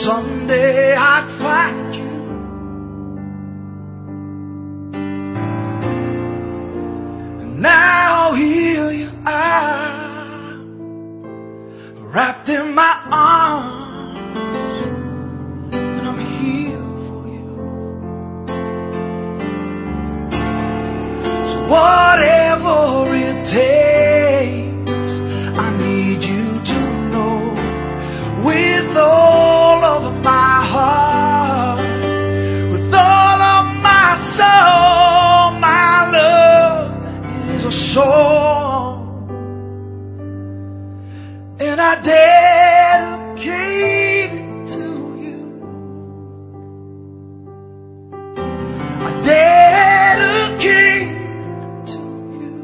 someday I'd find you. And now here you are, wrapped in my arms, and I'm here for you. So whatever it takes, I need you to know, with all of my heart, with all of my soul, my love, it is a song, and I dedicate it to you. I dedicate it to you.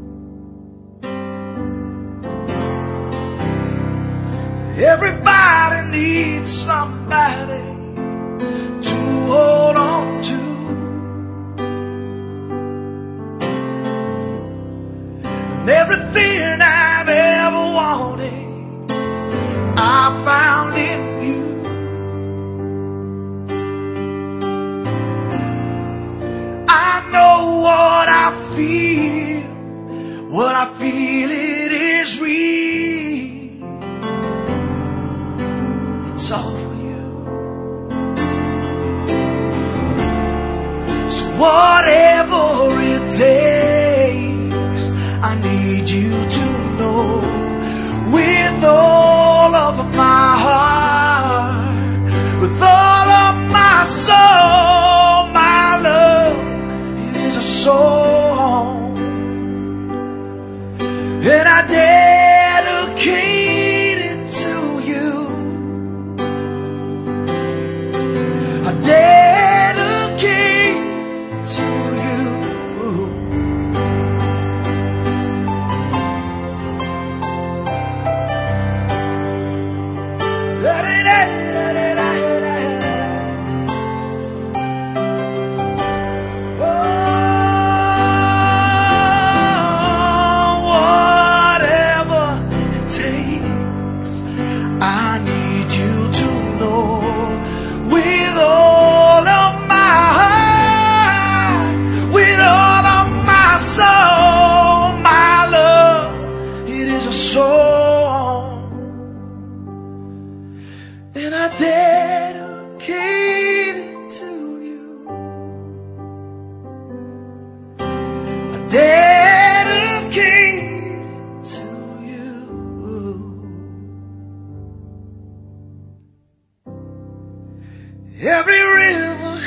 Everybody needs somebody to hold on to, and everything I've ever wanted I found in you. I know what I feel it is real. It's all for you. So whatever it takes, I need you to know, with all of my heart, with all of my soul, my love, it is a song, and I dedicate it to you. I dedicate to you. And I dedicate it to you. I dedicate it to you. Every river